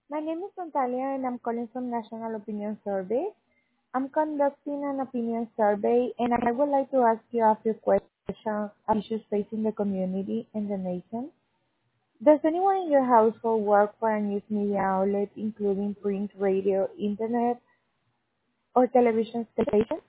My name is Natalia and I'm calling from National Opinion Survey. I'm conducting an opinion survey and I would like to ask you a few questions on issues facing the community and the nation. Does anyone in your household work for a news media outlet, including print, radio, internet, or television station?